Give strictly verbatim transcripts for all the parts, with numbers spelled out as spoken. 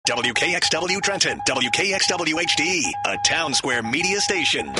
W K X W Trenton, W K X W H D, a Town Square media station.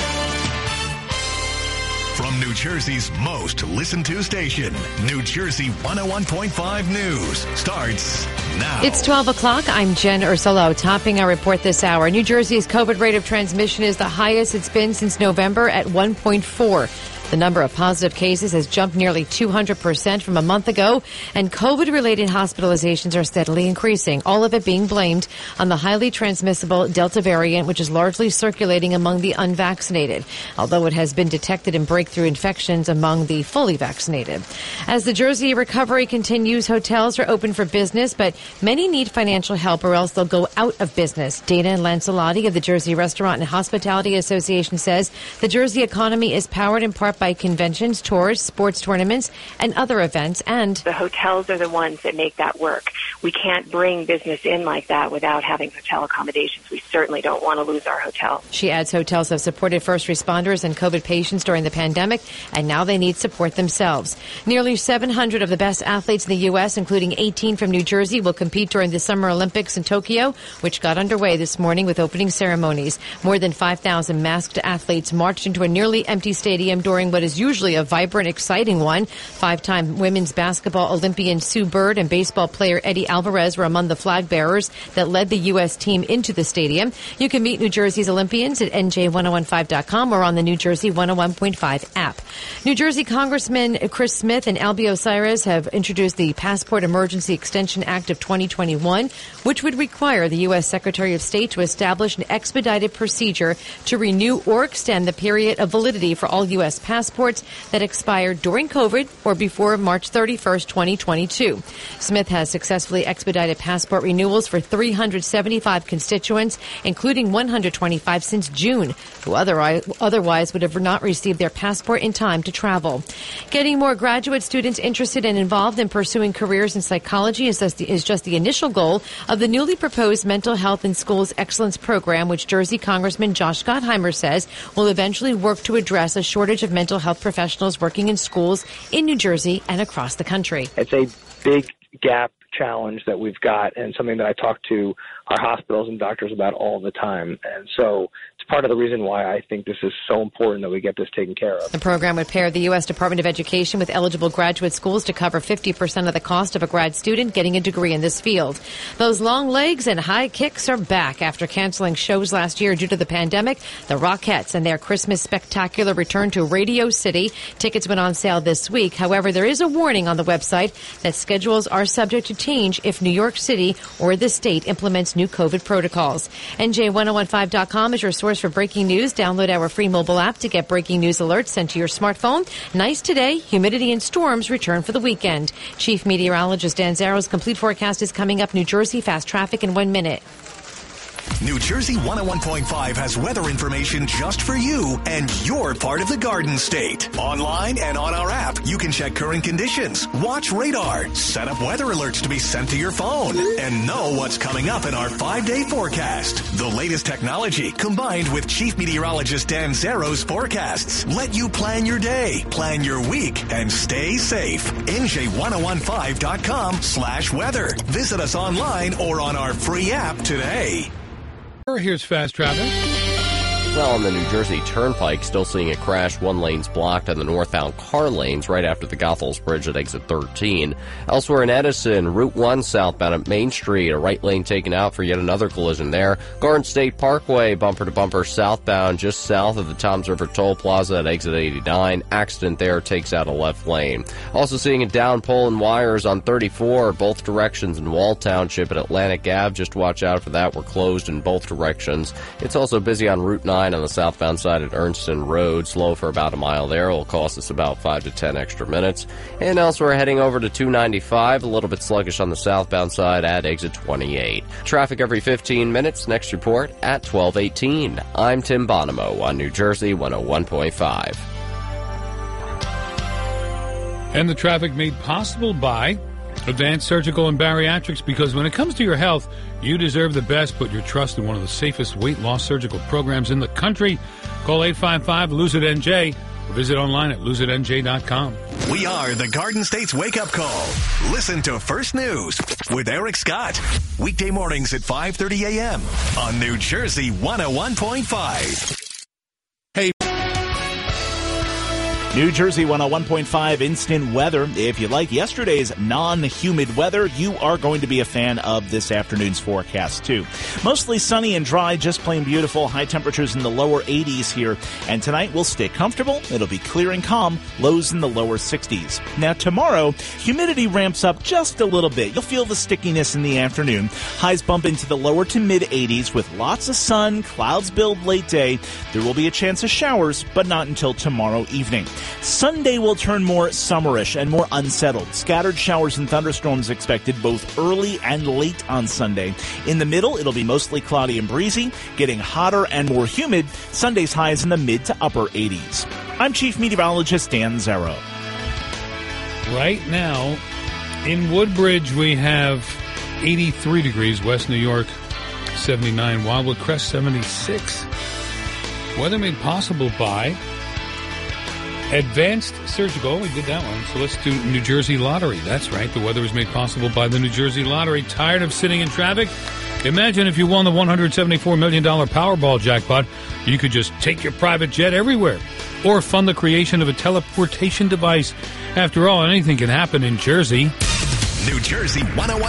From New Jersey's most listened to station, New Jersey one oh one point five News starts now. It's twelve o'clock. I'm Jen Ursulo. Topping our report this hour, New Jersey's COVID rate of transmission is the highest it's been since November at one point four. The number of positive cases has jumped nearly two hundred percent from a month ago, and COVID-related hospitalizations are steadily increasing, all of it being blamed on the highly transmissible Delta variant, which is largely circulating among the unvaccinated, although it has been detected in breakthrough infections among the fully vaccinated. As the Jersey recovery continues, hotels are open for business, but many need financial help or else they'll go out of business. Dana Lancelotti of the Jersey Restaurant and Hospitality Association says the Jersey economy is powered in part by conventions, tours, sports tournaments, and other events, and the hotels are the ones that make that work. We can't bring business in like that without having hotel accommodations. We certainly don't want to lose our hotel. She adds hotels have supported first responders and COVID patients during the pandemic, and now they need support themselves. Nearly seven hundred of the best athletes in the U S, including eighteen from New Jersey, will compete during the Summer Olympics in Tokyo, which got underway this morning with opening ceremonies. More than five thousand masked athletes marched into a nearly empty stadium during what is usually a vibrant, exciting one. Five-time women's basketball Olympian Sue Bird and baseball player Eddie Alvarez were among the flag bearers that led the U S team into the stadium. You can meet New Jersey's Olympians at N J ten fifteen dot com or on the New Jersey one oh one point five app. New Jersey Congressman Chris Smith and Albie Osiris have introduced the Passport Emergency Extension Act of twenty twenty-one, which would require the U S Secretary of State to establish an expedited procedure to renew or extend the period of validity for all U S passports that expired during COVID or before March thirty-first, twenty twenty-two. Smith has successfully expedited passport renewals for three hundred seventy-five constituents, including one hundred twenty-five since June, who otherwise, otherwise would have not received their passport in time to travel. Getting more graduate students interested and involved in pursuing careers in psychology is just the, is just the initial goal of the newly proposed Mental Health in Schools Excellence Program, which Jersey Congressman Josh Gottheimer says will eventually work to address a shortage of mental health professionals working in schools in New Jersey and across the country. It's a big gap challenge that we've got and something that I talk to our hospitals and doctors about all the time. And so it's part of the reason why I think this is so important that we get this taken care of. The program would pair the U S Department of Education with eligible graduate schools to cover fifty percent of the cost of a grad student getting a degree in this field. Those long legs and high kicks are back after canceling shows last year due to the pandemic. The Rockettes and their Christmas Spectacular returned to Radio City. Tickets went on sale this week. However, there is a warning on the website that schedules are subject to change if New York City or the state implements new COVID protocols. N J ten fifteen dot com is your source for breaking news. Download our free mobile app to get breaking news alerts sent to your smartphone. Nice today. Humidity and storms return for the weekend. Chief Meteorologist Dan Zaro's complete forecast is coming up. New Jersey fast traffic in one minute. New Jersey one oh one point five has weather information just for you and your part of the Garden State. Online and on our app, you can check current conditions, watch radar, set up weather alerts to be sent to your phone, and know what's coming up in our five-day forecast. The latest technology combined with Chief Meteorologist Dan Zaro's forecasts let you plan your day, plan your week, and stay safe. N J ten fifteen dot com slash weather. Visit us online or on our free app today. Here's fast traffic. Well, on the New Jersey Turnpike, still seeing a crash. One lane's blocked on the northbound car lanes right after the Goethals Bridge at exit thirteen. Elsewhere in Edison, Route one southbound at Main Street, a right lane taken out for yet another collision there. Garden State Parkway, bumper-to-bumper southbound just south of the Toms River Toll Plaza at exit eighty-nine. Accident there takes out a left lane. Also seeing a down pole and wires on thirty-four, both directions in Wall Township at Atlantic Avenue. Just watch out for that. We're closed in both directions. It's also busy on Route nine on the southbound side at Ernston Road. Slow for about a mile there. It'll cost us about five to ten extra minutes. And elsewhere, heading over to two ninety-five, a little bit sluggish on the southbound side at exit twenty-eight. Traffic every fifteen minutes. Next report at twelve eighteen. I'm Tim Bonomo on New Jersey one oh one point five. And the traffic made possible by Advanced Surgical and Bariatrics, because when it comes to your health, you deserve the best. Put your trust in one of the safest weight loss surgical programs in the country. Call eight five five, lose it N J or visit online at lose it n j dot com. We are the Garden State's wake-up call. Listen to First News with Eric Scott. Weekday mornings at five thirty a.m. on New Jersey one oh one point five. Hey. New Jersey one oh one point five instant weather. If you like yesterday's non-humid weather, you are going to be a fan of this afternoon's forecast, too. Mostly sunny and dry, just plain beautiful. High temperatures in the lower eighties here. And tonight will stay comfortable. It'll be clear and calm. Lows in the lower sixties. Now, tomorrow, humidity ramps up just a little bit. You'll feel the stickiness in the afternoon. Highs bump into the lower to mid-eighties with lots of sun. Clouds build late day. There will be a chance of showers, but not until tomorrow evening. Sunday will turn more summerish and more unsettled. Scattered showers and thunderstorms expected both early and late on Sunday. In the middle, it'll be mostly cloudy and breezy, getting hotter and more humid. Sunday's highs in the mid to upper eighties. I'm Chief Meteorologist Dan Zarrow. Right now, in Woodbridge, we have eighty-three degrees. West New York, seventy-nine. Wildwood Crest, seventy-six. Weather made possible by Advanced Surgical. We did that one. So let's do New Jersey Lottery. That's right. The weather was made possible by the New Jersey Lottery. Tired of sitting in traffic? Imagine if you won the one hundred seventy-four million dollars Powerball jackpot. You could just take your private jet everywhere or fund the creation of a teleportation device. After all, anything can happen in Jersey. New Jersey one oh one.